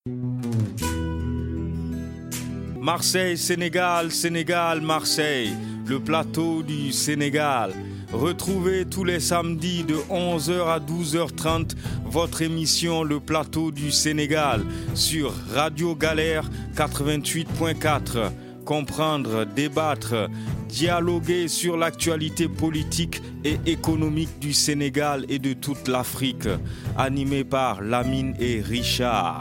Marseille, Sénégal, Sénégal, Marseille, le plateau du Sénégal. Retrouvez tous les samedis de 11h à 12h30 votre émission Le Plateau du Sénégal sur Radio Galère 88.4. Comprendre, débattre, dialoguer sur l'actualité politique et économique du Sénégal et de toute l'Afrique. Animé par Lamine et Richard.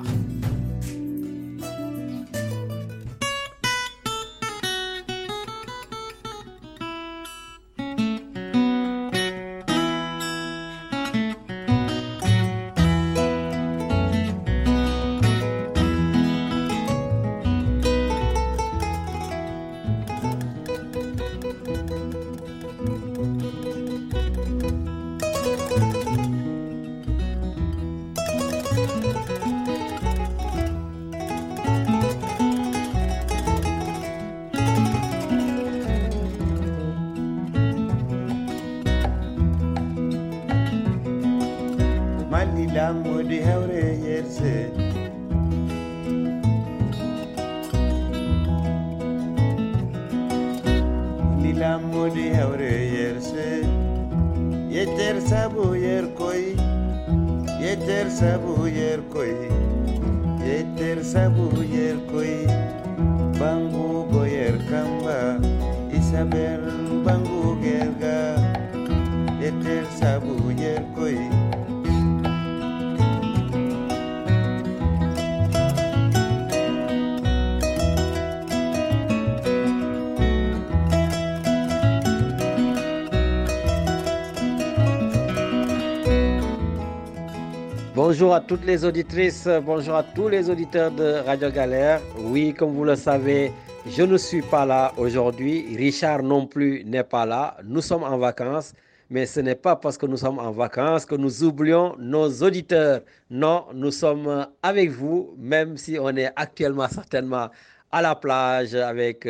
Bonjour à toutes les auditrices, bonjour à tous les auditeurs de Radio Galère. Oui, comme vous le savez, je ne suis pas là aujourd'hui. Richard non plus n'est pas là. Nous sommes en vacances, mais ce n'est pas parce que nous sommes en vacances que nous oublions nos auditeurs. Non, nous sommes avec vous, même si on est actuellement certainement à la plage avec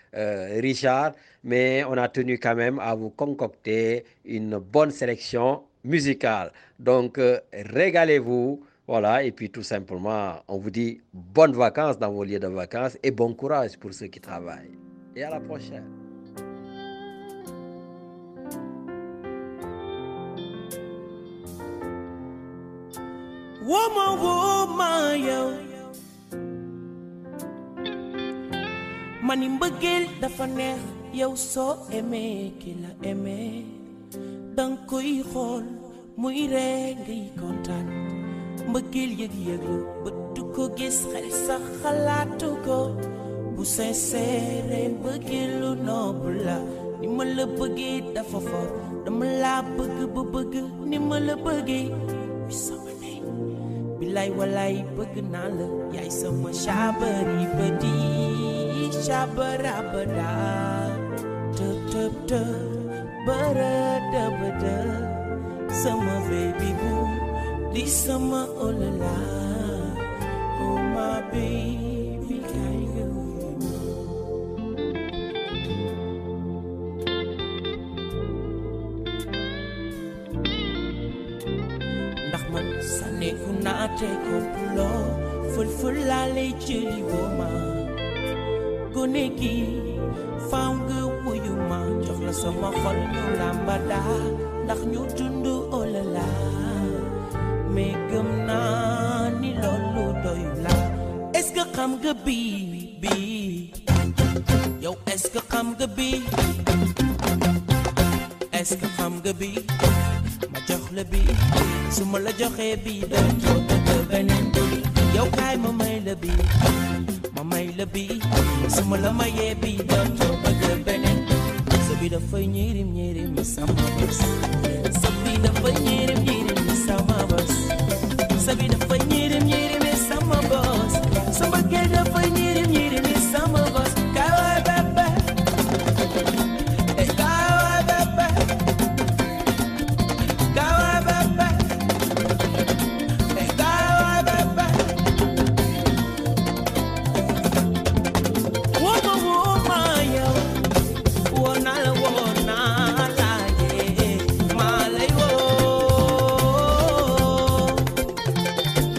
Richard, mais on a tenu quand même à vous concocter une bonne sélection musicale. Donc, régalez-vous, voilà, et puis tout simplement, on vous dit bonnes vacances dans vos lieux de vacances et bon courage pour ceux qui travaillent. Et à la prochaine. Woman, woman, yo. Mani mbëggeel dafa neex yow soo aimé ki la aimé dang koy xool muy ree ngay kontaan mbëggeel yëg-yëg la bët du ko gis xel sax xalaatu ko bu sincère mbëggeel lu noble la ni ma la bëggee dafa for dama laa bëgg ba bëgg ni ma la bëggee wi sama ne bilaay walaay bëgg naa la yaay sama chabari badi shabarabada tëb tëb tëb barada bada sama baby boo di sama olala oh my baby kay ndax man sa neeku naa te kompuloo fël laa lay jëli wooma gone gi faaw nga wuyu ma jox la sama xol ñu lambada ndax ñu dund olala mais gëm naa ni loolu doyu la est-ce que xam nga bi yow est-ce que xam nga bi est-ce que xam nga bi ma jox la bi su ma la joxee bi dootoo bëgg beneen bi yow kaay ma may la bi ma may la bi su ma la mayee bi dootoo bëgg beneen sa bi dafay ñirim ñirim sama bés sa bi dafay ñirim ñirim sama bés sa bi dafay ñirim ñirim sama bés sama kër dafay ñirim ñirim sama bés kawaay bébé kawaay bébé kawaay bébé kawaay bébé wooma wooma yow woona la woona la yee maa lay woo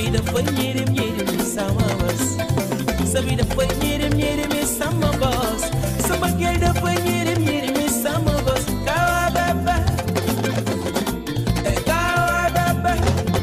Sabida foi nyiri nyiri sama boss. Sabida foi nyiri nyiri sama boss. Sabagenda foi nyiri nyiri sama boss. Kawa baba. Kawa baba.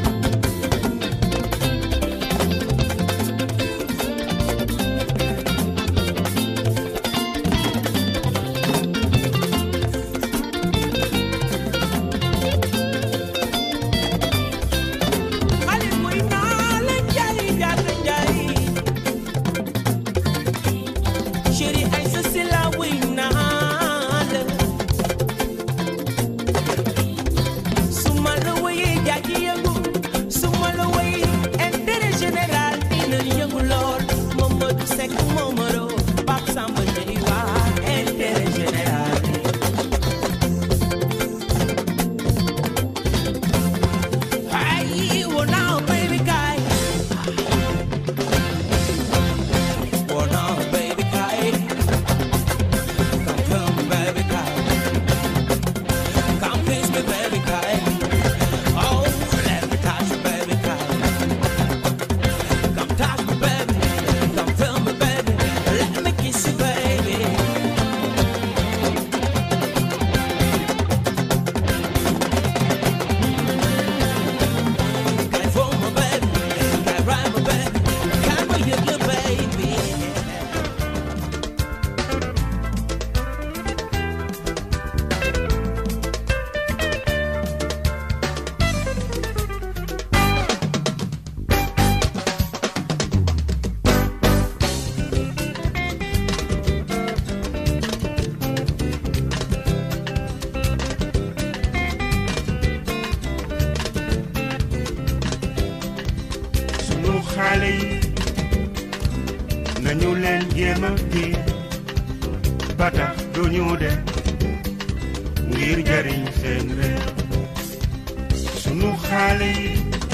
nañu leen jéem a kii ba tax duñu dem ngir jariñ seen réew sunu xale yi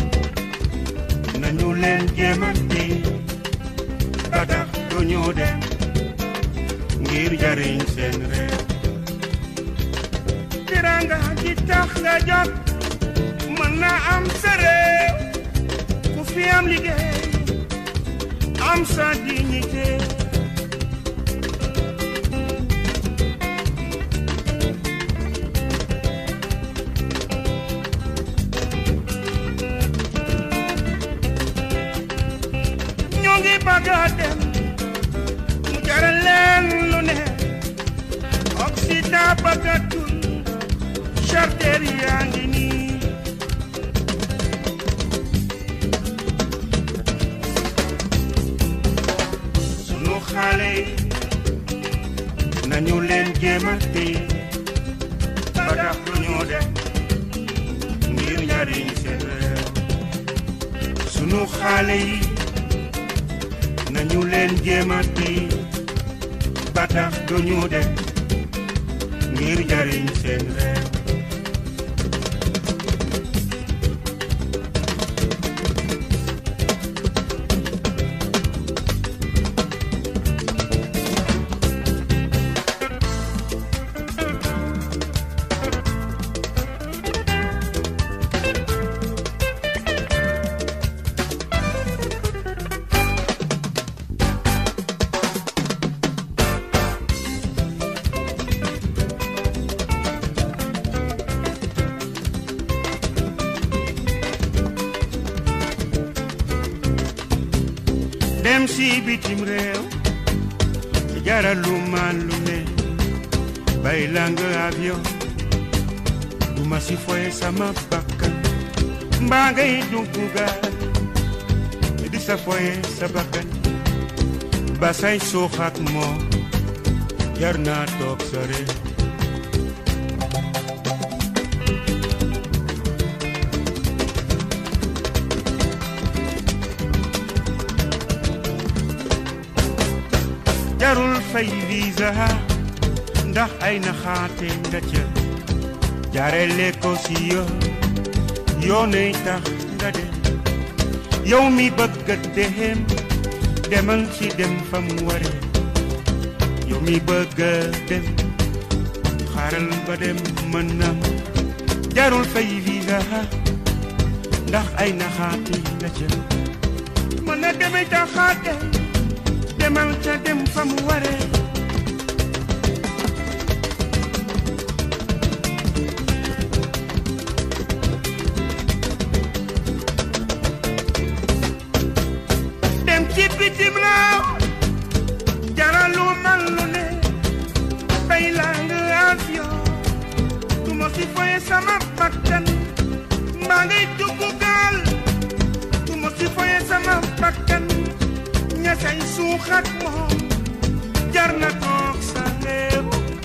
nañu leen jéem a kii ba tax duñu dem ngir jariñ seen réew tiranga ji tax nga jot mën na am sa réew ku fi am liggéey am sa dignité ñoo ngi bëgg a dem mu jaral leen lu ne Occident bëggatul charter yaa ngi nii xale nañu leen jéem a téye ba tax duñu dem ngir njariñ seen réew sunu xale yi nañu leen jéem a téye ba tax duñu dem ngir njariñ seen réew dem si bitim réew jaralu man lu ne bay lang avion du ma si foye sama bakkan mbaa ngay dugg gaal di sa foye sa bakkan ba say suux ak moom jar naa toog sa réew jarul fay visa ndax ay naxaate nga ca jaarale ko si yoonay tax nga dem yow mi bëgg a dem demal ci dem fa mu ware yow mi bëgg a dem xaaral ba dem mën na jarul fay visa ndax ay naxaate nga ca nga demee jaxaate demal ca dem fa mu waree dem ci bitim réew jaralu man lu ne bay lang avion du ma si foye sama bakkan maa ngay dugg gaal du ma si foye sama bakkan ña say suuxat moom jar na toog sa réew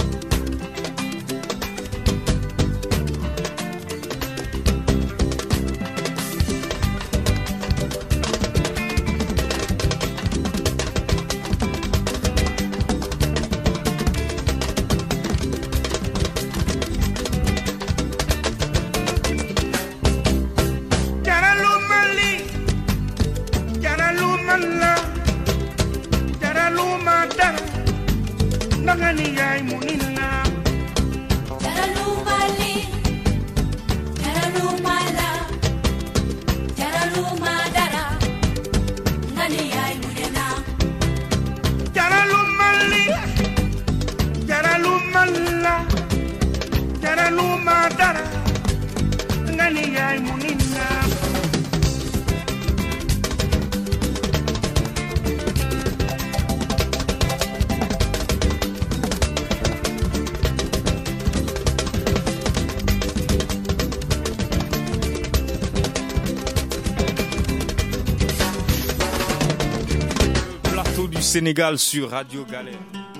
Nangani yaay mu ninna Jaralu mali Jaralu mala Jaralu madara Nani yaay mu nina Jaralu mali Jaralu mala Jaralu madara Nani yaay mu ninna Du Sénégal sur Radio Galère.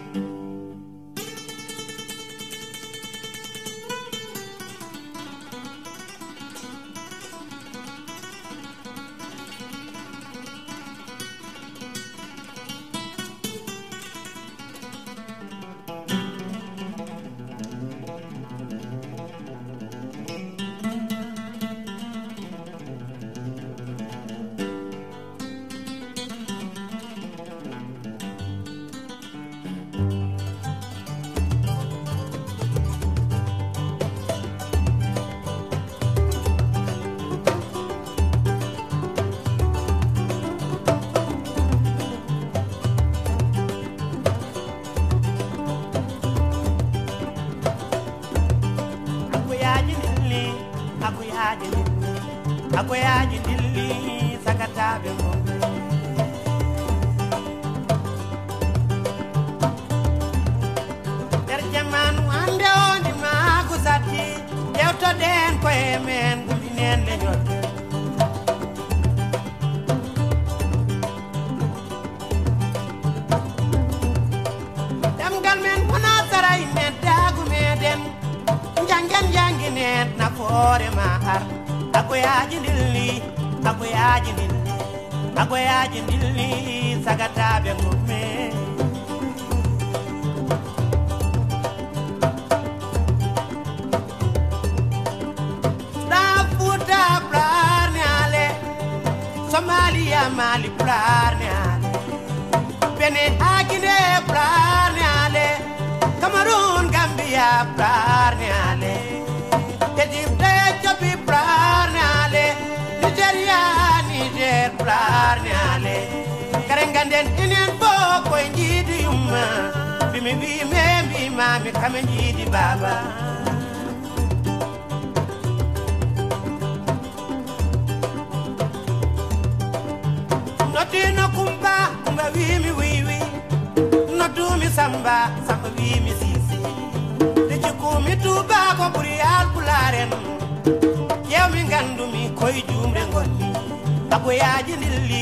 Akoyaji dilli sakatabe mo Der jamanu ande oni magu sati Dewto den ko emen gulinen le nyot Damgal men wona saray men dagu meden Jangen na fore ma har Akoyaji dilli sagatabe ngume Da futa prarne ale Somalia mali prarne ale Bene agine prarne ale Cameroon Gambia prarne ale Egypte Ethiopia prarne ale Nigeria Niger prarne ale Karenganden inen boko njidi yumma Bimi mami kame njidi baba Notino kumba wimi wiwi Notumi samba wimi sisi Dechukumi tuba ko buri alpularen Yemi ngandumi koy jumre ngoni Akoyaji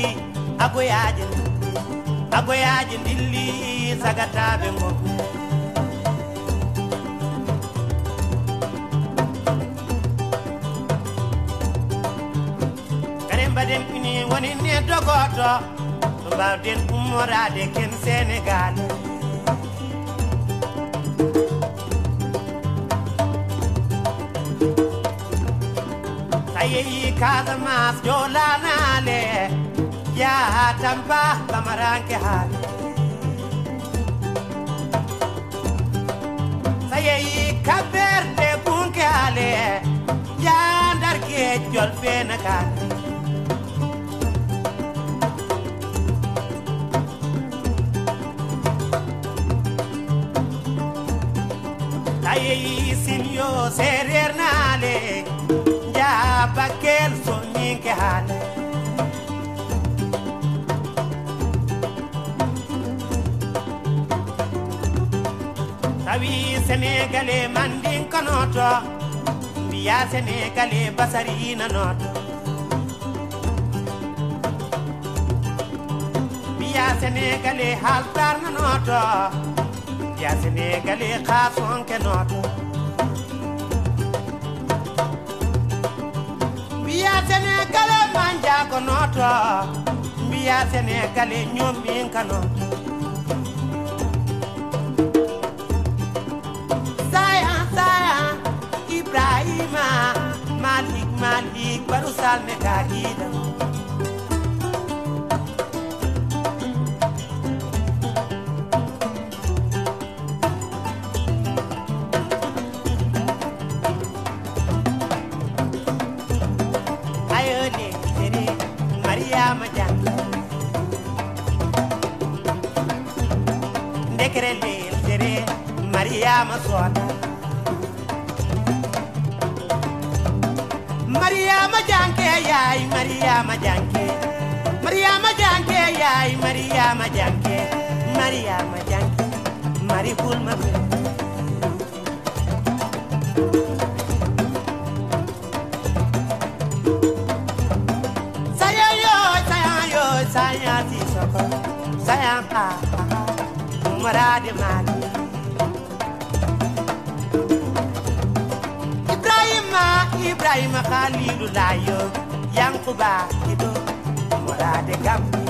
dilli sagatabe ngoku Karemba den ini woni ne dogoto Mbawden umorade ken Sénégal Sayeyi Casamas jolanale Ya Tamba Bamaranke hale Sayeyi Kaberde bunke hale Ya Ndarke jol fena kale Aye sinyo serer nale ja bakel sonin ke hale Tawi Sénégalais mandin kanoto biya Sénégalais basari nanoto biya Sénégalais haltar nanoto biya Sénégalais khason kenoto biya Sénégalais manja konoto biya Sénégalais nyomin kanoto Ibrahima Malik barusal me kagida Ayode tere Mariama Janke Nekrele tere Mariama Soda Mariama Janke yaay Mariama Janke Mariama Janke yaay Mariama Janke Mariama Janke Mari Bulma Saya ti soko Saya pa Marade mali Ibrahima Khalilullah yo Yankuba kido Morade Gambi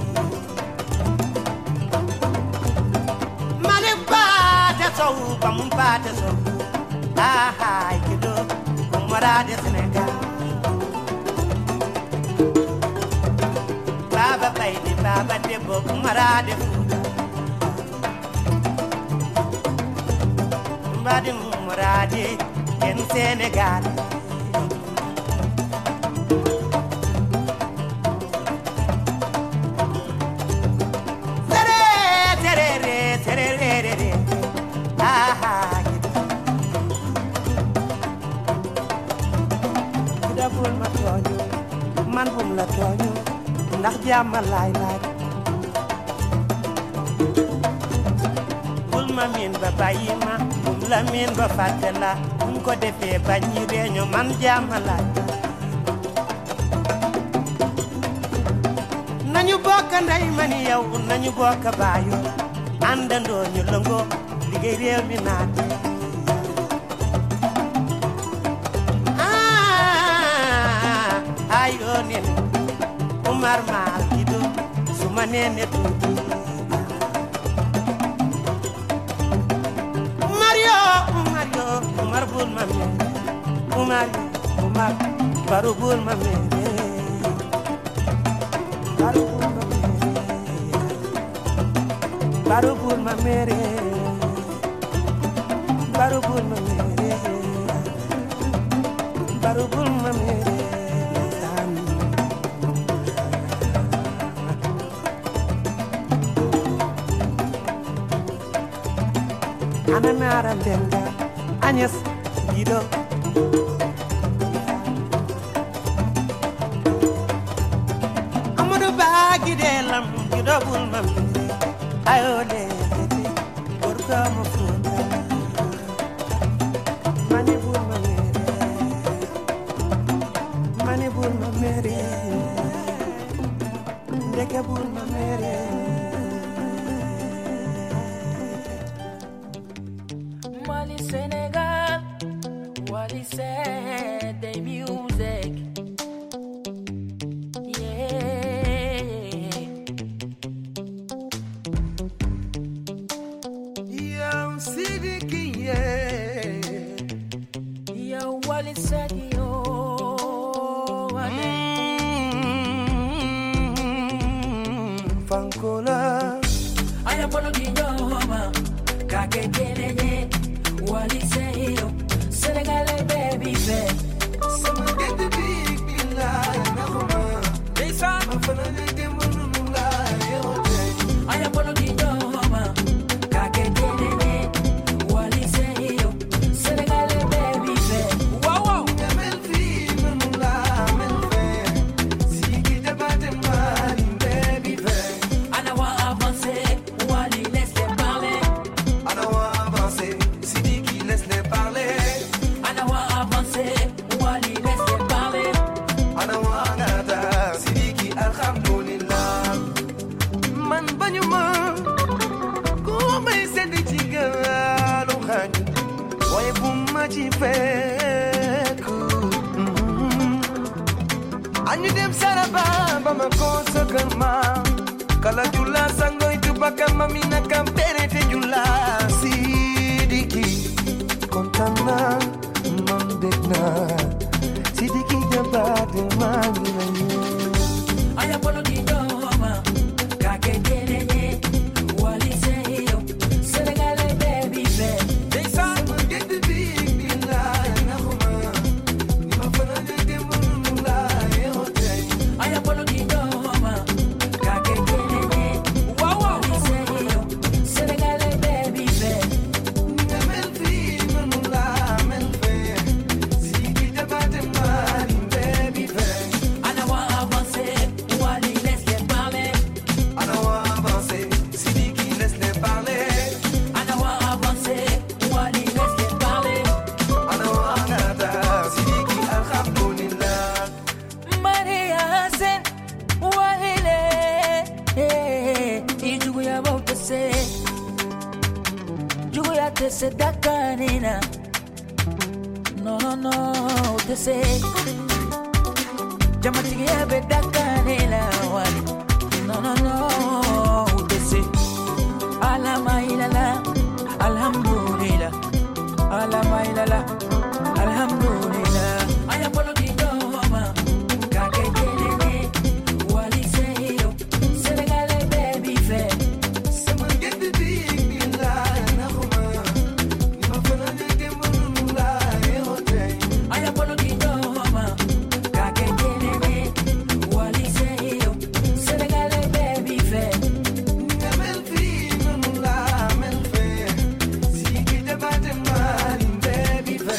Maliba te so pampa te so aha kido Morade Senegal Baba Baidi Baba Debo Morade Fuda Mbadi Morade en Senegal man bum la tooñu ndax jàmm laay laaj bul ma miin ba bàyyi ma bum la miin ba fàtte la bum ko defee bañ ñi reeño man jàmm laaj nañu bokk ndey man yow nañu bokk baayu àndandoo ñu lëngoo liggéey réew mi naat ayo nene Umar mal kido suma nene tutu Umar bul mame Umar baru bul mame baru bul mame baru bul mame baru bul mame Anana Denga, Agnes Guido. Amadou Bagui de lam Guido bul mam ayo de porka mo funda mani bul mamere ndeke bul mamere Mali Senegal, Wally said the music. Yeah. Yo, Sidiki, yeah. Yo, Wally said yo. Fankola. I am one of the Yoma. Kake Kenene. Wally say yo. Senegal baby baby. Someone get the big line. Listen. I'm finally demon line. I am one of the Yoma. Kake Kenene. Wally say yo. ma ci fekk añu dem saraba ba ma ko sa kër maam kala jula sangoy tu bakam mami na kampere te jula Sidiki kontaan naa man bég naa Sidiki jabaate maa ngi la ñëw aya polo di doma ka ke tenene wali seyo Sénégal baby fe dey sa ma get the big bila na xuma ni ma fa na de mu la e hotel aya polo di doma ka ke tenene wali seyo Sénégal baby fe ni mel fi man la mel fe Sidiki jabaate maa ngi baby fe ana wa avancer wali laisse parler ana wa avancer Sidiki laisse les parler ana wa avancer wali laisse parler ana wa ngata Sidiki alhamdulillah Maria Sen wahile ijugu ya bautese jugu ya tese dakanina no tese jamatigi ya be dakanina wali no tese alama ilala alhamdulillah alama ilala alhamdulillah aya polo di doma kake tenene wali seyo Sénégal baby fe sama get the big bila na xuma ni ma fa na de mu la e hotel aya polo di doma kake tenene wali seyo Sénégal baby fe ni mel fi man la mel fe Sidiki jabaate maa ngi baby fe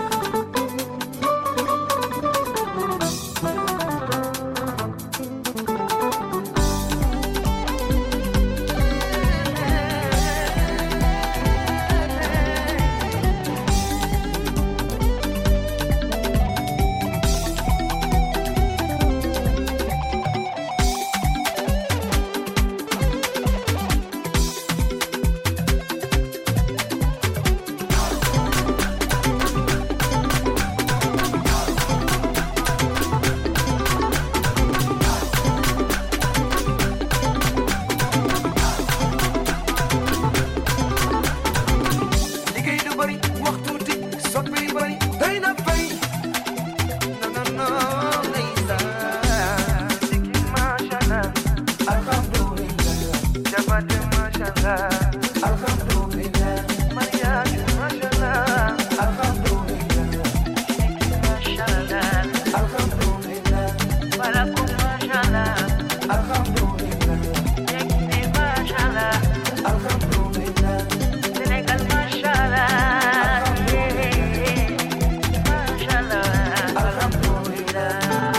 liggéey du bari wax tuuti soppi yu bari doy na fay no ndeysaan Sidiki mashallah alhamdulillah jabaate mashallah alhamdulillah mariage mashallah alhamdulillah Sidiki mashallah alhamdulillah barakum mashallah alhamdulillah Yekini mashallah alhamdulillah Sénégal mashallah mashallah alhamdulillah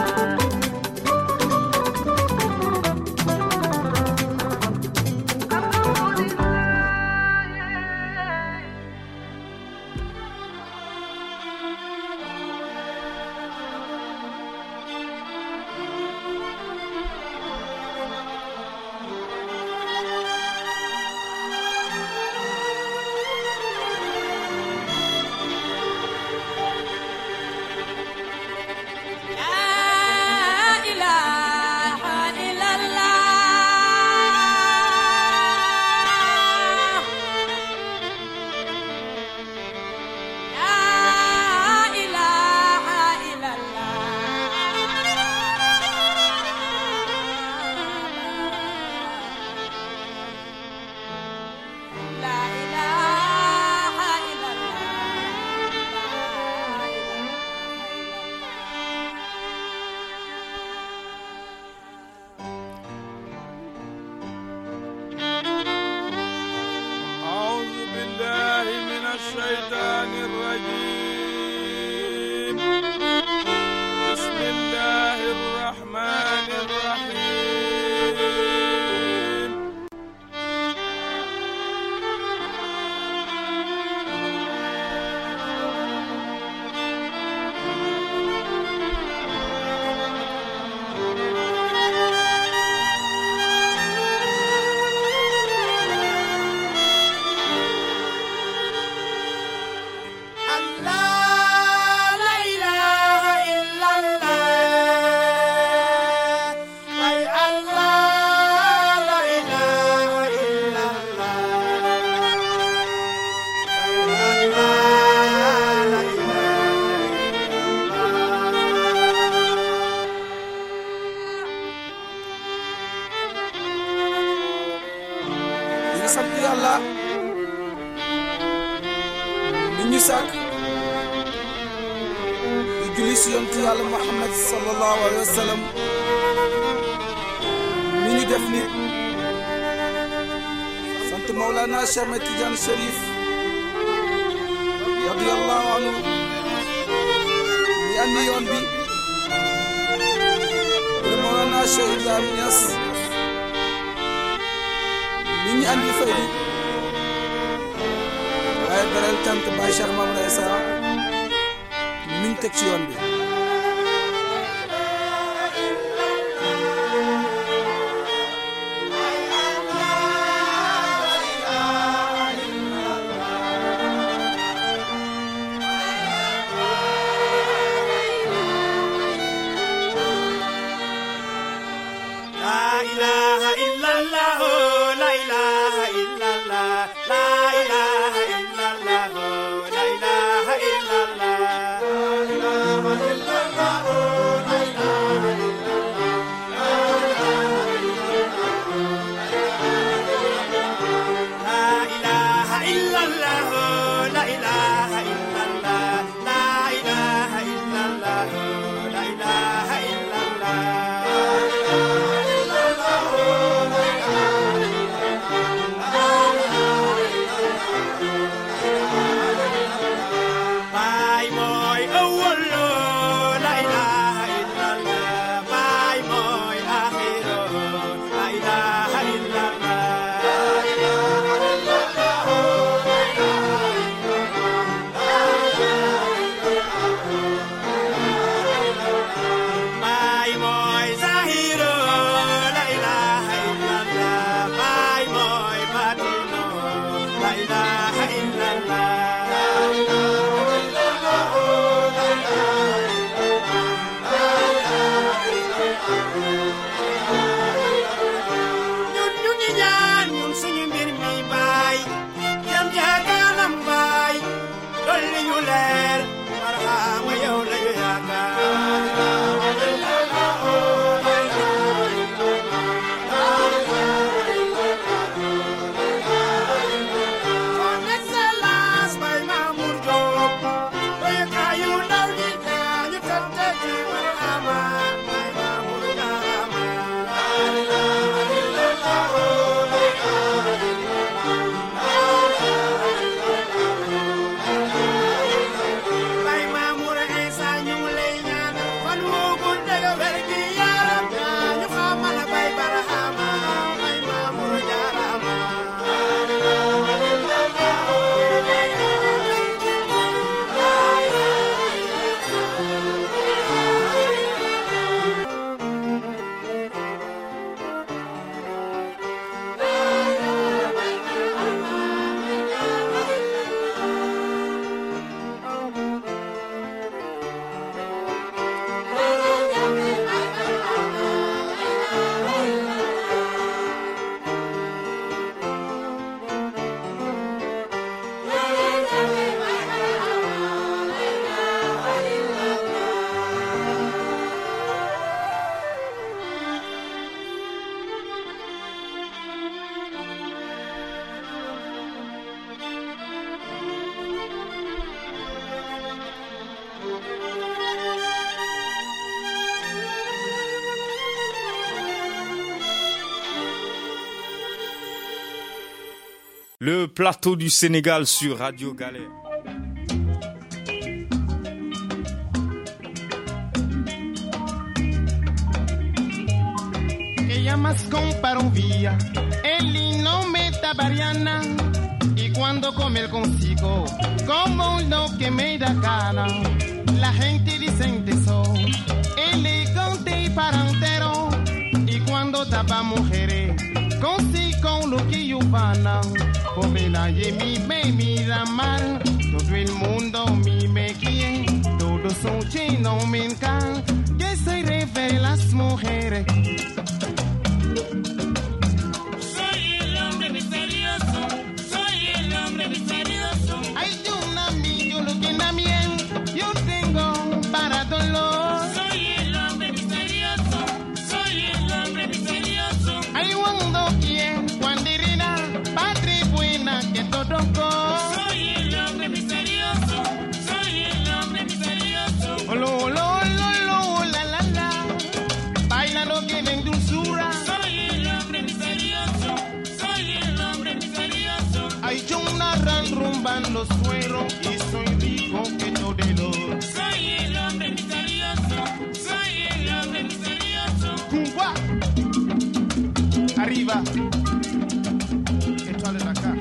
أعوذ بالله من الشيطان الرجيم بسم الله الرحمن الرحيم Allah sant yàlla mi ñu sàkk di julli si yontu yàlla Muhammad sallallahu alayhi wa sallam mi ñu def nit sant Mawlana Cheikh Ahmed Tidiane Chérif radiyallahu anhu mi andi yoon bi Mawlana Cheikh Ibrahima Niass mi ñu andi fay bi waaye beral cant Baye Cheikh Mamadou Issa mi ñu teg ci yoon bi Le plateau du Sénégal sur Radio Galère. Ella más compara un vía, el nome tabariana, y cuando come el consigo, como lo que me da gana, la gente decente son, elegante y parantero, y cuando tapa mujeres, consigo lo que yo pana, pobre nadie me mira mal, todo el mundo me quiere, todos son chinos me encantan, que se refiere las mujeres. Patria rumban los sueros y soy rico que todelo. Soy el hombre misterioso, soy el hombre misterioso. Cumbá. Arriba. Échale la caja.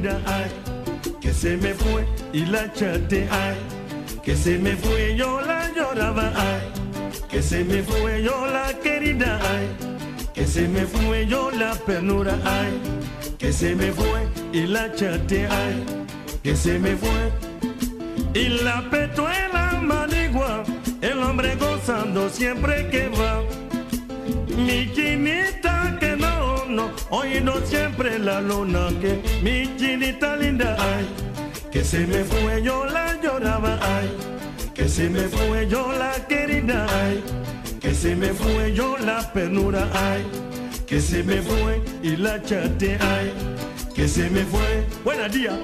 querida, ay, que se me fue y la chate, ay, que se me fue, yo la lloraba, ay, que se me fue, yo la querida, ay, que se me fue, yo la pernura, ay, que se me fue y la chate, ay, que se me fue. Y la petuela manigua, el hombre gozando siempre que va. Mi chinita que no, oído siempre la luna que mi chinita linda, ay, que se me fue, yo la lloraba, ay, que se me fue, yo la querida, ay, que se me fue, yo la pernura, ay, que se me fue y la chate, ay, que se me fue. Buenos días.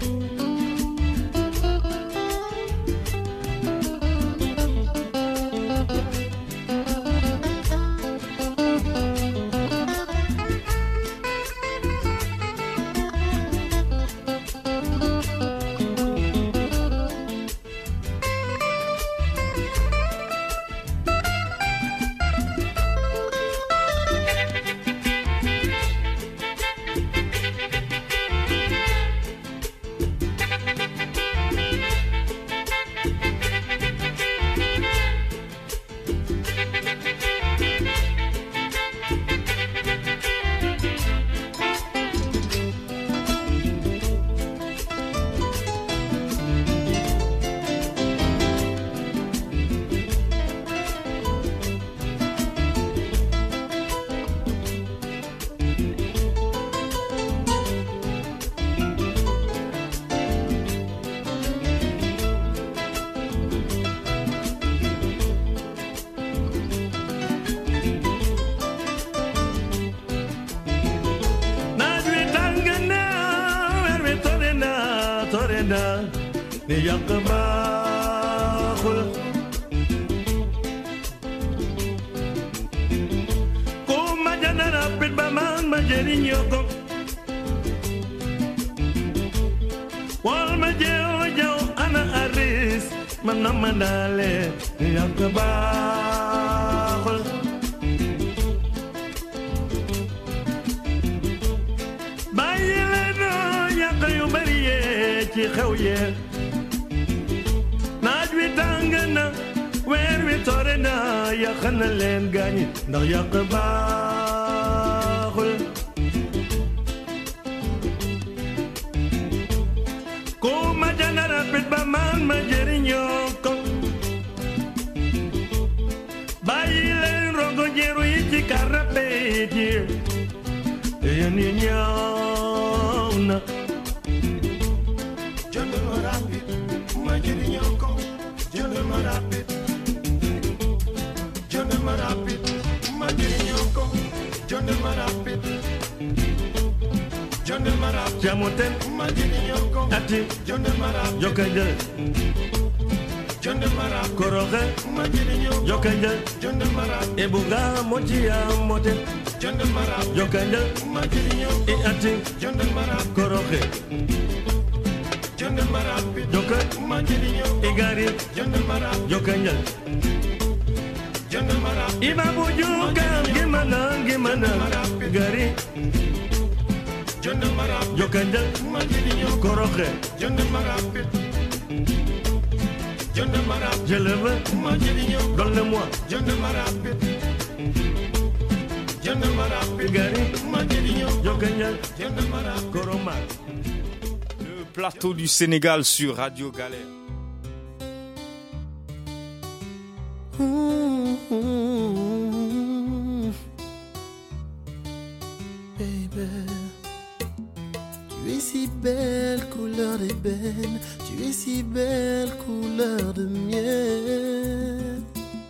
Ni yakbahul kuma janara pit baman majerinyoko wal majew ana aris manamandale yakbahul bayile no yakayu bariye ci xewye tangana wer wi torena ya xana len gañi ndax yaq baaxul ko ma janara pit ba man ma jeriñoo ko bàyyi leen rongo jeeru yi ci karape ji yéen ñi ñaaw na jëndal rapid ma jeriñoo ko jëndal ma rapid ma jëriñoo ko jëndal ma rapid jamoten ma jëriñoo ko ati jëndal ma rapid jokajal jëndal ma rapid koroxe ma jëriñoo jokajal jëndal ma rapid ebuga motiya moten jëndal ma rapid jokajal ma jëriñoo ko ati jëndal ma rapid koroxe jëndal ma rapid jokal ma jëriñoo ko igari jëndal ma rapid jokajal jëndal ma rapid ibabu jukam gimana gari jëndal ma rapid jokajal ma jëriñoo koroxe jëndal ma rapid jëndal ma rapid je le veux ma jëriñoo donne-moi jëndal ma rapid jëndal ma rapid igari ma jëriñoo jokajal jëndal ma rapid koroma. Plateau du Sénégal sur Radio Galère. Baby, tu es si belle, couleur d'ébène, tu es si belle, couleur de miel.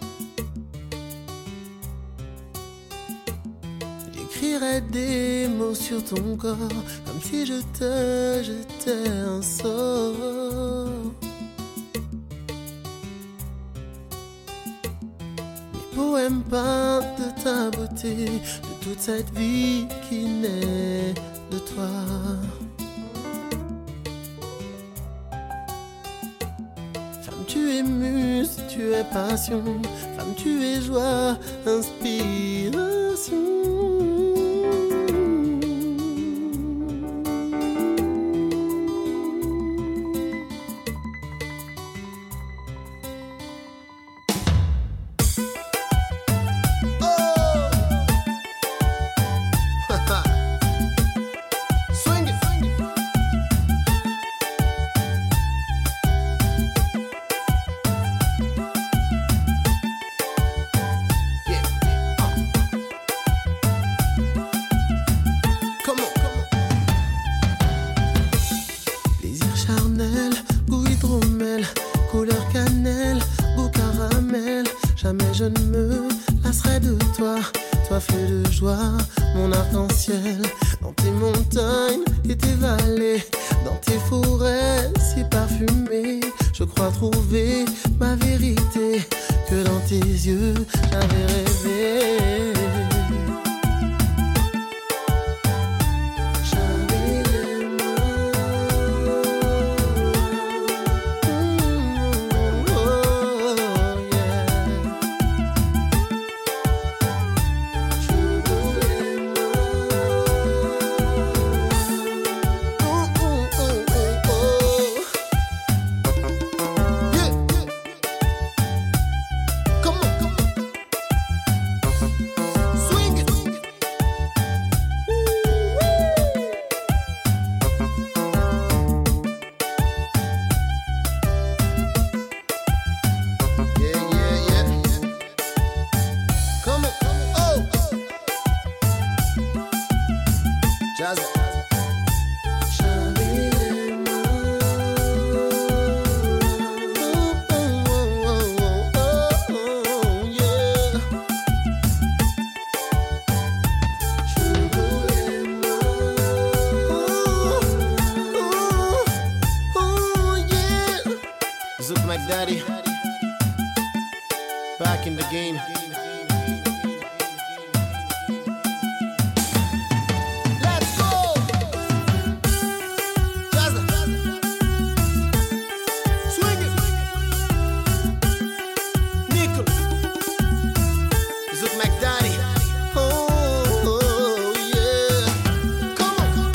J'écrirais des mots sur ton corps, comme si je te jetais un sort. Mes poèmes parlent de ta beauté, de toute cette vie qui naît de toi. Femme, tu es muse, tu es passion, femme, tu es joie, inspiration. ciel, dans tes montagnes et tes vallées, dans tes forêts si parfumées. Je crois trouver ma vérité, que dans tes yeux j'avais rêvé. Back in the game. Let's go! Jazza. Swing it. Nickel. Zouk McDaddy. Oh, yeah. Come on.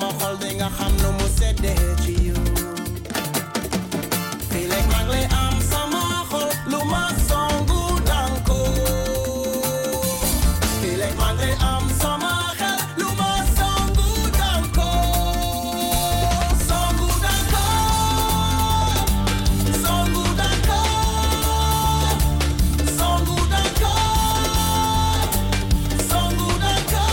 sama xol di nga xam nu mu seddee ci yow fii léegi maa ngi lay am sama xol lu ma songu danko fii léegi maa ngi lay am sama xel lu ma songu danko songu danko songu danko songu danko songu danko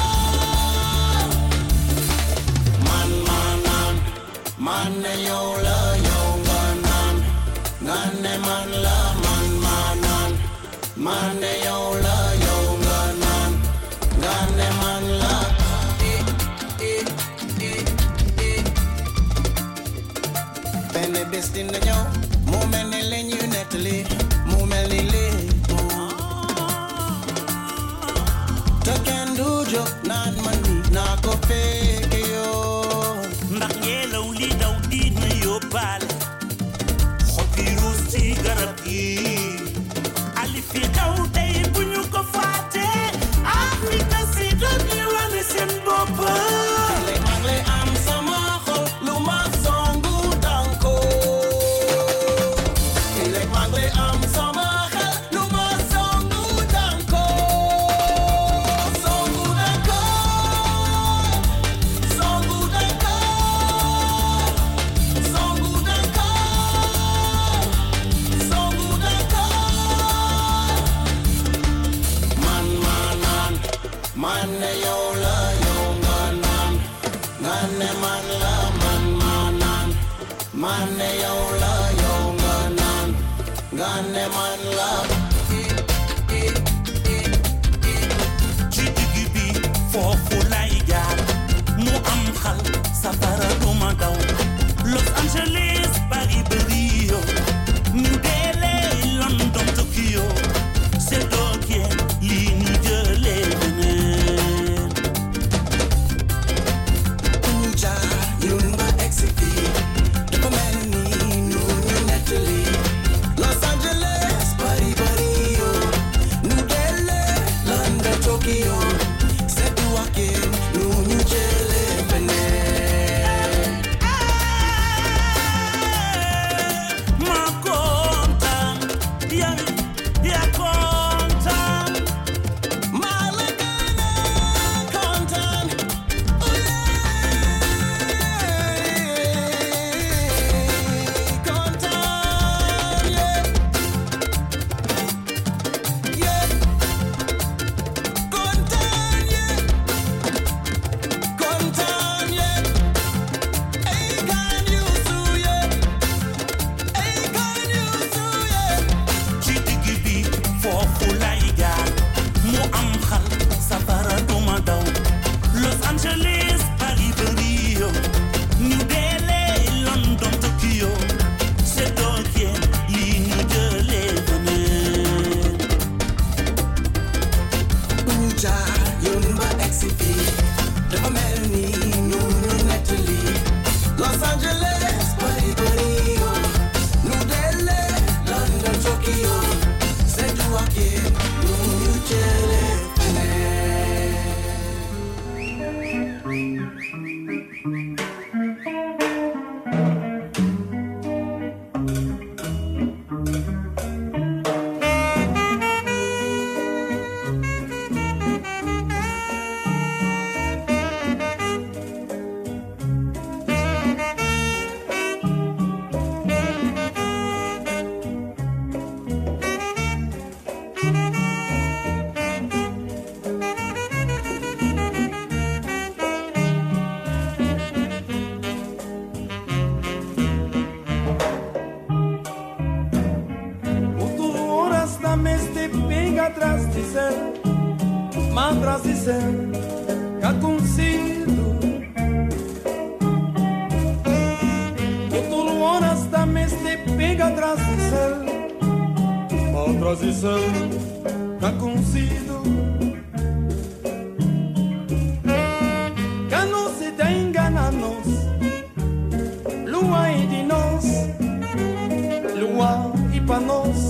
man ne yow la yow nga ne man la man ne yow la yow nga ne man la benn bés dina ñëw mu mel ni li ñu nettali mu mel ni lii te kenn du jóg naan man ni naa ko fekke yoo ndax ngelaw li daw dina yóbbaale xob yi ruus ci garab gi ali fi daw tey bu ñu ko fàtte Afrika si dañuy wane seen bopp léegi maa ngi lay am sama xol lu ma songu danko léegi maa ngi lay am sama xel lu ma songu danko songu danko songu danko songu danko songu danko man ne yow la yow nga ne man la man ne yow la yow nga ne man la ci digg bi foofu lay jaar mu am xal safara du ma daw Los Angeles Paris Rio New Delhi London Tokyo c'est dokié lii ñu jëlee beneen ñu jaar ñun ba egsi fii dafa mel ni ñu nettali Los Angeles Paris Rio New Delhi London Tokyo c'est dokié ñu jëlee beneen ma kontaan yaa kontaan maa la gën a kontaan kontaan yeah kontaan yeah ay kan yuusu yeah ay kan yuusu yeah ci digg bi foofu lay jaar mu am xal safara du ma daw Los Angeles Paris Rio New Delhi London Tokyo c'est dokié lii ñu jëlee beneen ñu jaar yoon ba egsi fii dafa mel ni ñu nettali Los Angeles Paris Rio New Delhi London Tokyo c'est dokié ñu jëlee beneen Horas da meste pega atrás de ser, atrás de ser, que consigo. Horas da meste pega atrás de ser, atrás de ser, que consigo. Que não se te engana-nos, lua e de nós, lua e pra nós.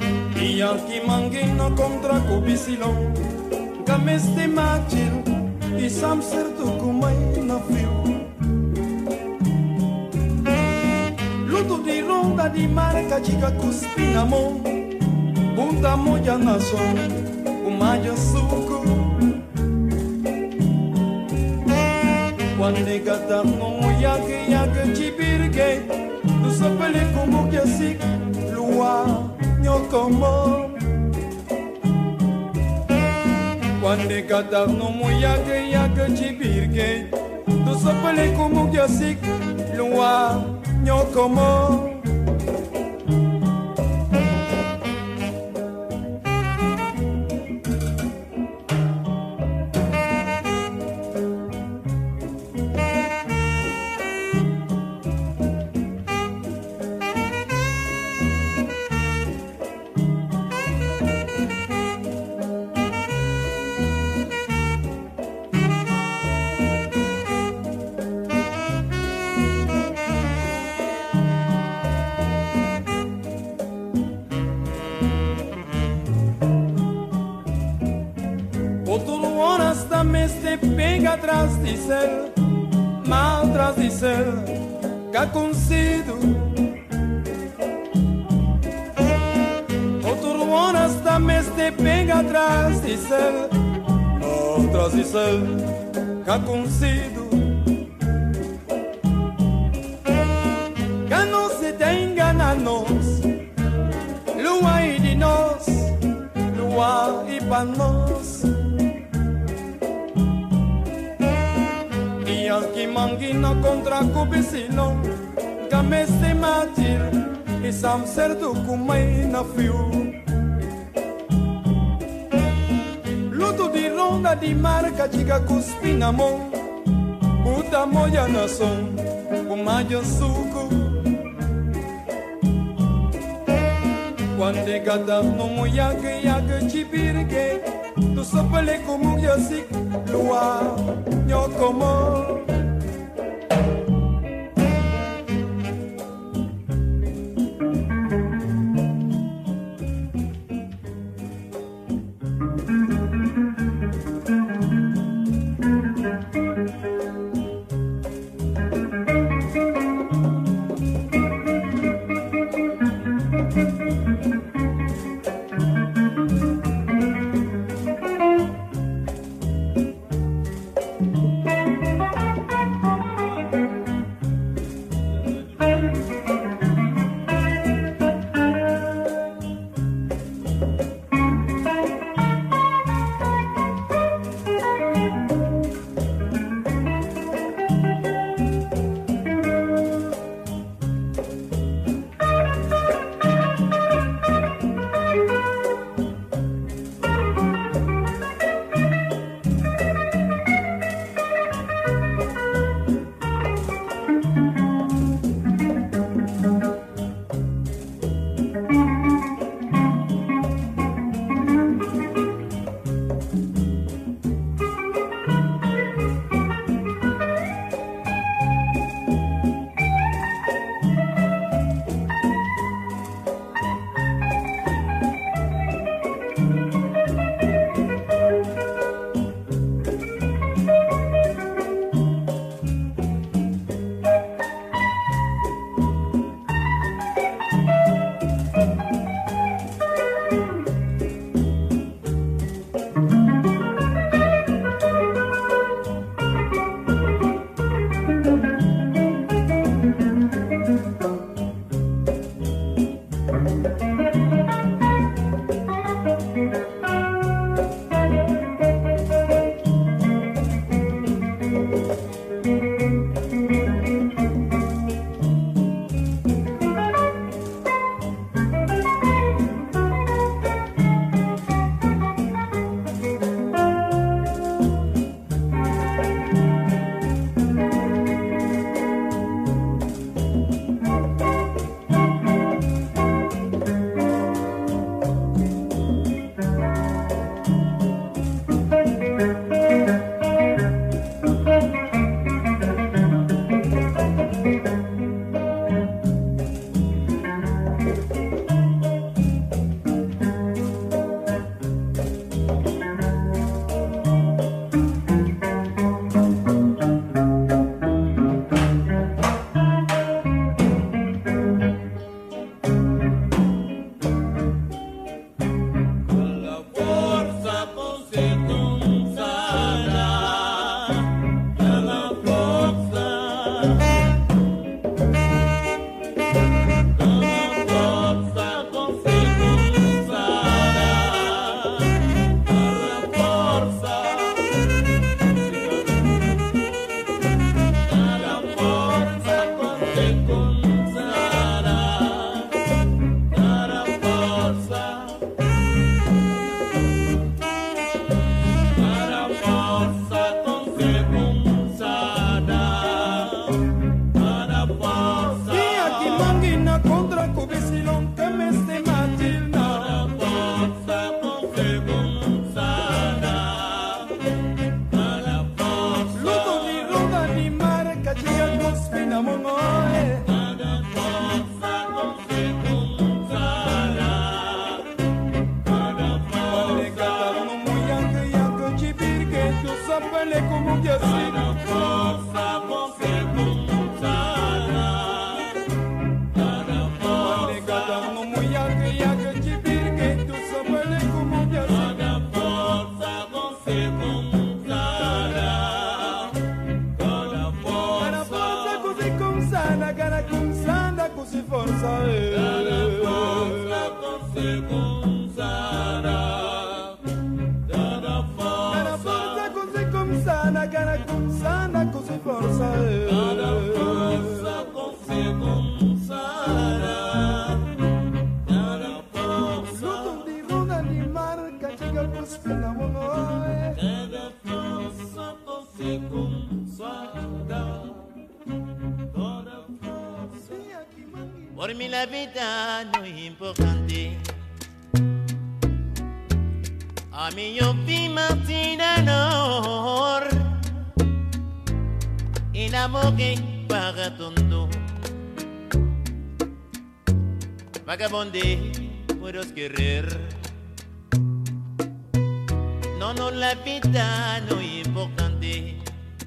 E aqui manguina contra cobicilão, cameste machil, e sam certo kumai na fio. Luto di ronda di marca chica cuspi na mão. Bunda moja na som, umaja suco. Quando gata no yaga chibirge, tu sapele como que assim, lua nyokomo. Quando gata no yaga chibirge, tu sapele como que assim, lua nyokomo. Atrás de céu, mal atrás de céu, cá consigo. Outro horas da meste pega atrás de céu, mal atrás de céu, cá consigo. Cá não se tem engana nós, lua e de nós, lua e pra nós. Que manguina contra cubicino, game se matir e sam certo kumai na fio. Luto di ronda di marca chica cuspi na mão. Buta moja na som, umaja suco. Quando gata no yaga chibirge, tu sapele como que assim, lua nyokomo. Por mí la vida no es importante. A mí yo vi Martina Nor. Enamoré vagabundo. Vagabondé puedo querer. No, no, la vida no es importante.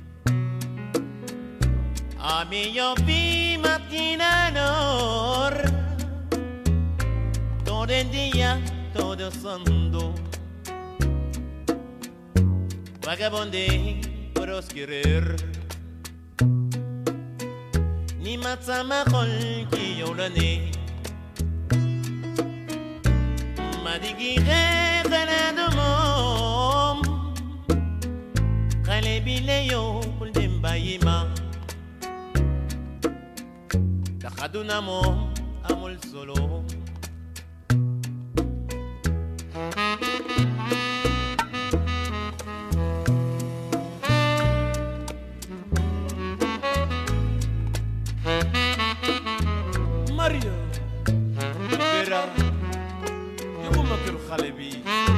A mí yo vi Martina Nor. Todo el día, todo santo. Vagabondé puedo querer. Ni matsama ki yolane. Madigire ganado mom. Kale bile yo kuldem bayima. Takaduna mo amul solo. Mario Vera yow ma kër xale bi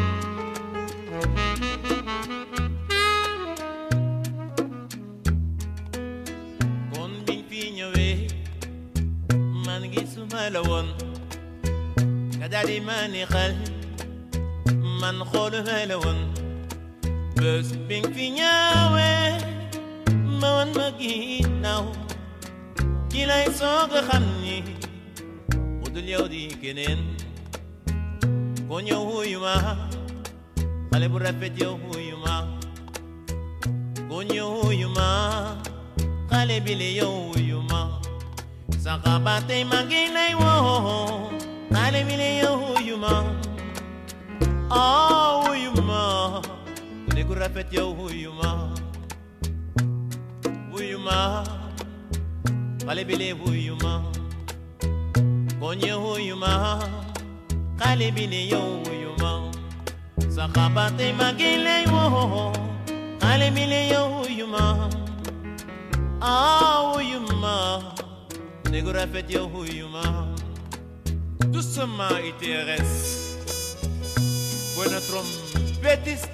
kon biñ fi ñëwee man gisuma la woon nga daldi ma neexal man xooluma la woon bés biñ fi ñëwee ma woon ma ginnaaw ci lay soog a xam ni budul yow di keneen ko ñëw wuyu ma xale bu rafet yow wuyu ma ko ñëw wuyu ma xale bi le yow wuyu ma sànqa ba tey ma ngi lay woo xale bi le yow wuyu ma wuyu ma ku ne ku rafet yow wuyu ma wuyu ma xale bi le wuyu ma ko ñëw wuyu ma xale bi le yow wuyu ma sànqa ba tey ma ngi lay woo xale bi le yow wuyu ma wuyu ma ne ku rafet yow wuyu ma doucement ITRS buena trompetiste.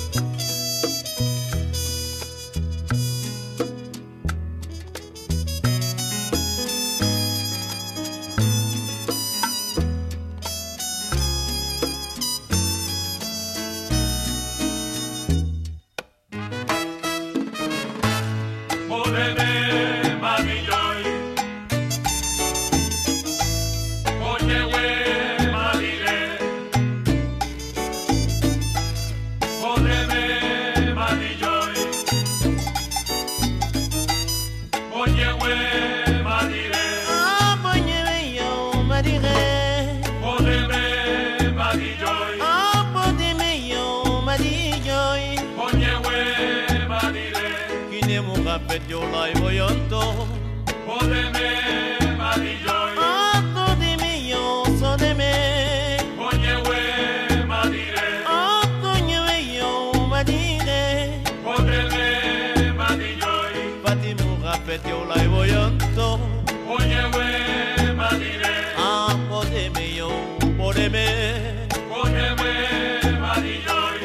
Yo la voy a todo. Podeme, Marijoy. Dime yo, so dime. Coñewe, Madire. Coñewe yo, Madire. Podeme, Marijoy. Fatimu rapet yo la voy a todo. Coñewe, Madire. Podeme yo, podeme. Coñewe, Marijoy.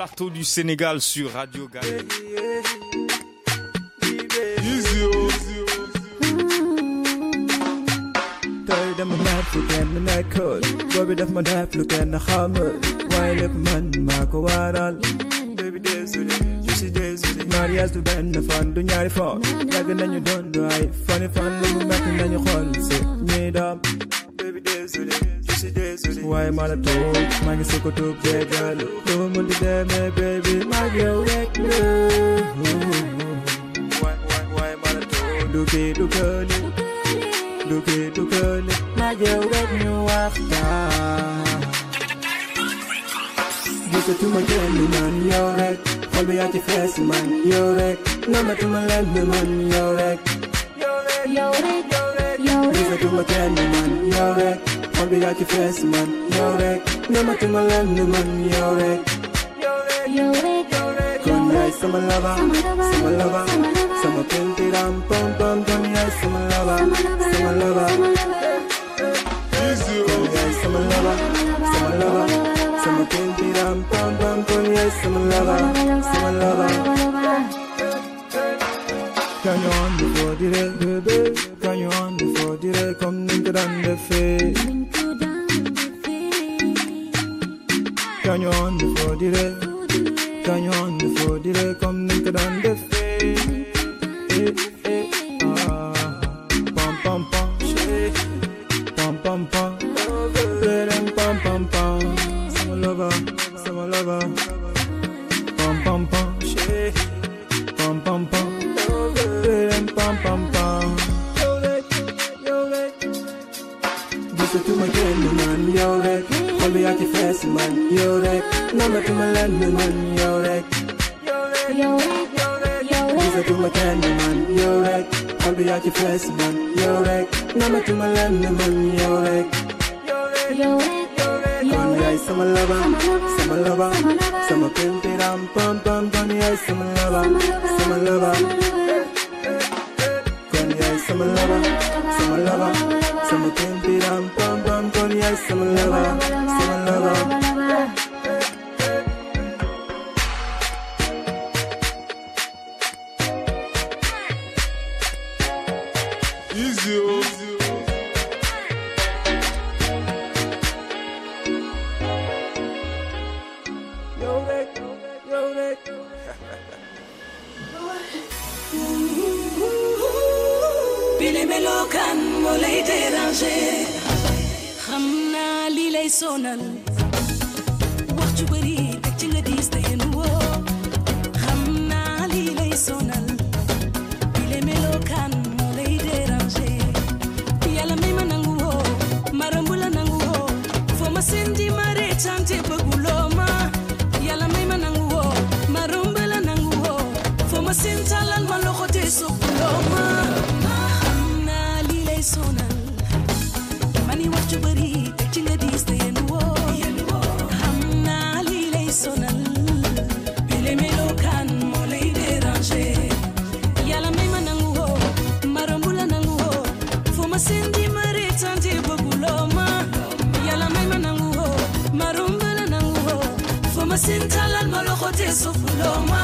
plateau du Sénégal sur Radio Galère. Tired of my life, look at the night cold. Worried of my life, look at the hammer. Why look man, Marco Waral. Baby, there's juicy days. Maria's to bend the fun, do nyari fun. Lagging and you don't do I. Funny fun, look back and then you call. Say, need up. Baby, there's juicy days. Why am I a toad? My sick to play girl. Don't want to damn me, baby. My girl, wake me. Why am I a toad? Look it, look it. Duke, my girl, let me walk down. Duke to my candy man, you're wreck. Hold me at your face, man, you're wreck. Number to my land, man, you're wreck. Duke to my candy man, you're wreck. Hold me at your face, man, you're wreck. Number to my land, man, you're wreck. Come nice, some lover, some pimp it on, pum pum, come nice, some lover, some lover. Come nice, some lover, some pimp it on, pum pum, come nice, some lover. Can you on before the day, baby? Can you on before the day? Come link it on the face. Can you on before the day? Can you on before the day? Come link it on the face. Pam pam pam, shake. Pam pam pam, pam pam pam. Some lover. Pam pam pam, shake. Pam pam pam, pam pam pam. This is to my candy man, you're wreck. Hold me at your face, man, you're wreck. Number to my land, man, you're wreck. This is to my candy man, you're wreck. Hold me at your face, man, you're wreck. Number to my land, man, you're wreck. Come here, some lover, some pimp it on, pum pum. Come here, some lover. Come here, some lover, some pimp it on, pum pum. Come here, some lover. Bile melokan mo lay déranger. Xam naa li lay sonal. Wax ju bari tek ci nga diis te yéen woo. Xam naa li lay sonal. Bile melokan mo lay déranger. Yàlla may ma nangu woo. Ma rëmb la nangu woo. Foo ma sendi ma reetante bëgguloo ma. Yàlla may ma nangu woo. Ma rëmb la nangu woo. Foo ma sentalal ma loxo te soppuloo ma. Sonal mani wax ju bari tek ci nga diis te yéen woo xam naa lii lay sonal bile melokaan moo lay déranger yàlla may ma nangu woo ma romb la nangu woo foo ma sendi ma reetante bëgguloo ma yàlla may ma nangu woo ma romb la nangu woo foo ma sentalal ma loxo te soppuloo ma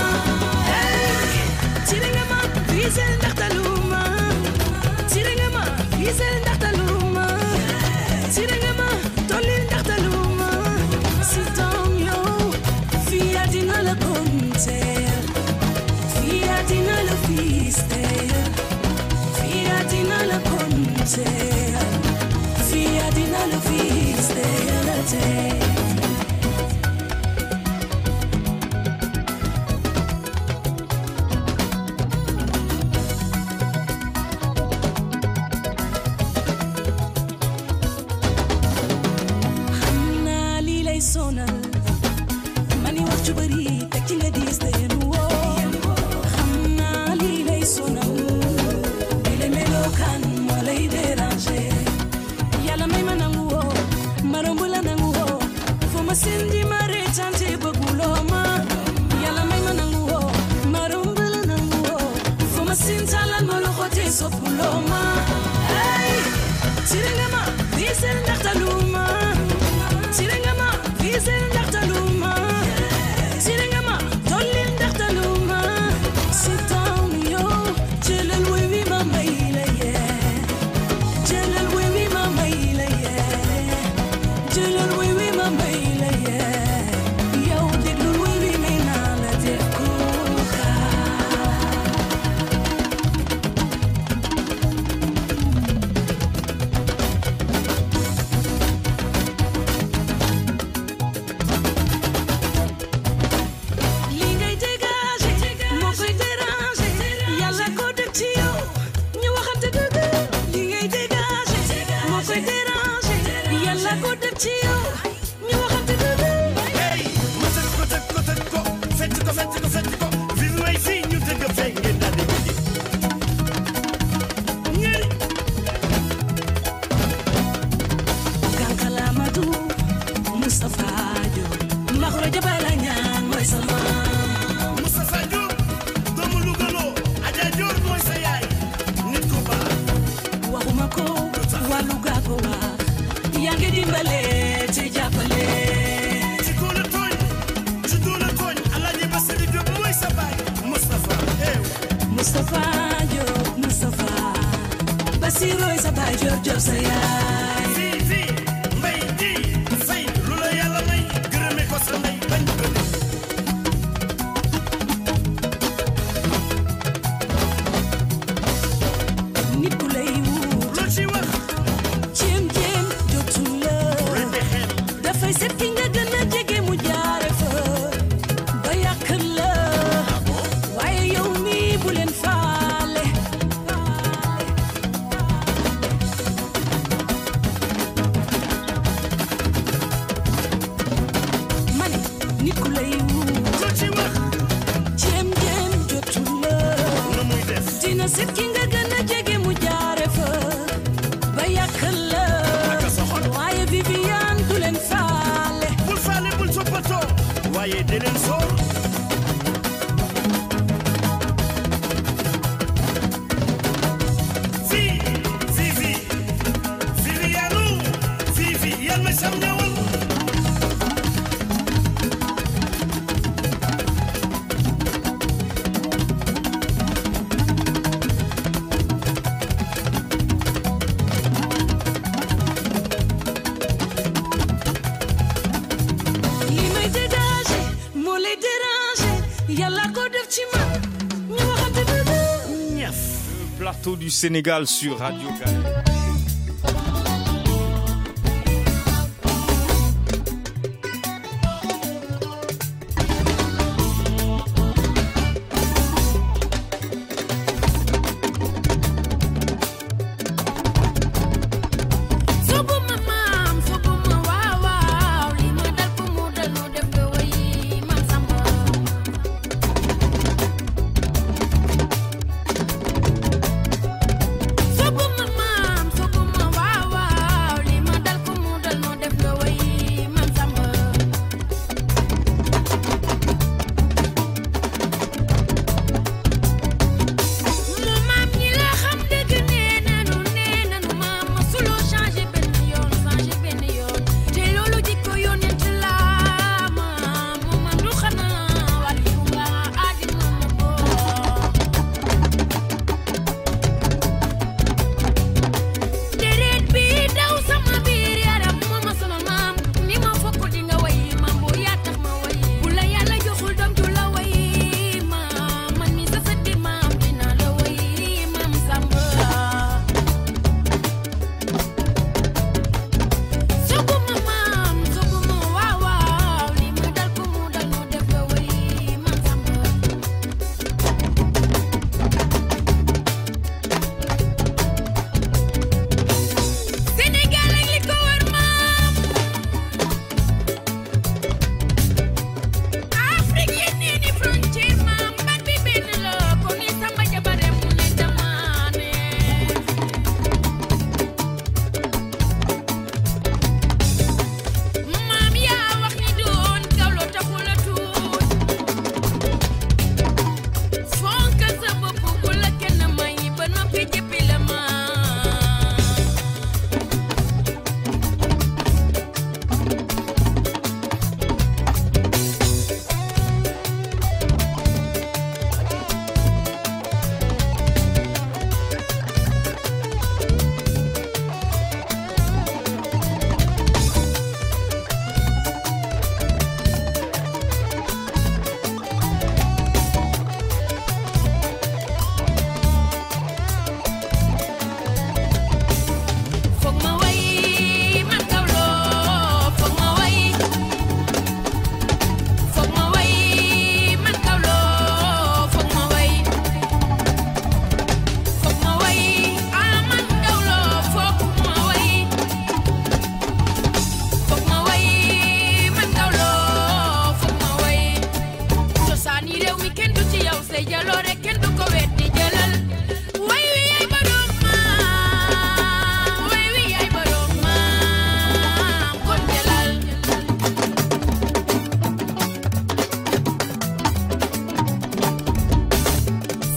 tiri nga ma visel ndaxtaluma tiri nga ma visel ndaxtaluma tiri nga ma tolil ndaxtaluma si doom yow fii àddina la konteel fii àddina la fiisteel fii àddina la konteel fii àddina la fiisteel sonal mani wax ju bari tek ci nga diis te yéen woo xam naa lii lay sonal bile melokaan moo lay déranger yàlla may ma nangu woo ma romb la nangu woo foo ma sendi ma reetante bëgguloo ma yàlla may ma nangu woo ma romb la nangu woo foo ma sentalal ma loxo te soppuloo ma tiri nga ma visel ndaxtaluma tiri nga ma visel ndaxtaluma tiri nga ci yow ñu waxante dëgg. Hey, ma tëgg ko fecc ko vive way fii ñu tëgg fee ngeen daal di bëgg. Kankala Madou Moustapha Diop Makoro Jabala ñaan mooy sama Moustapha Diop doomu Lougaloo Adja Dior mooy sa yaay nit ku baax. waxuma ko wàllu gaa ko wax yaa ngi dimbale te jàppale. ci ko la tooñ Alaaji Bassirou Diop mooy sa baay Moustapha Moustapha Diop Moustapha Bassirou sa baay Diop sa yaay. fii mbay di fay lu la yàlla may gërëme ko sa ndey bañ bëgg. nit ku lay wut loo ci wax jéem jotul la dafay seet ki nga gën a jege mu jaare fa ba yàq la waaye yow mi bu leen faale. mani nit ku lay wut loo ci wax jéem jotul la nu muy def dina seet ki nga gën a jege mu jaare fa ba yàq la waaye Viviane du leen faale. bul toppatoo waaye de leen soor. Vivi yal ma sam ñëwal. li may dégager moo lay déranger yàlla ko def ci man ñu waxante dëgg. Le plateau du Sénégal sur Radio Galère. Sobuma maam sobuma waaw waaw li ma dal ko mu dal nu def nga way maam Samba. Sobuma maam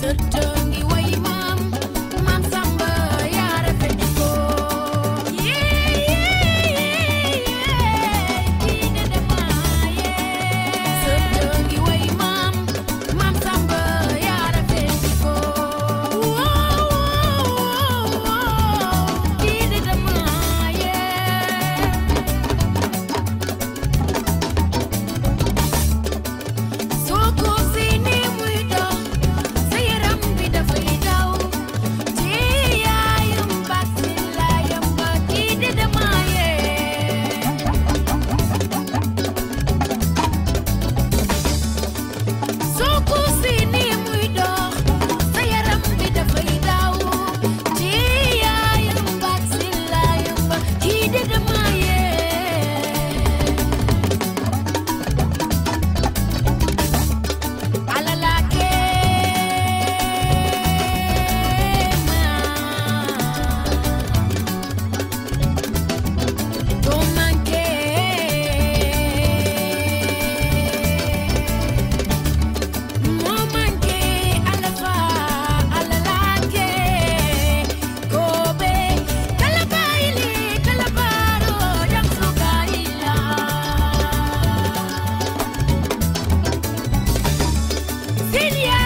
Filia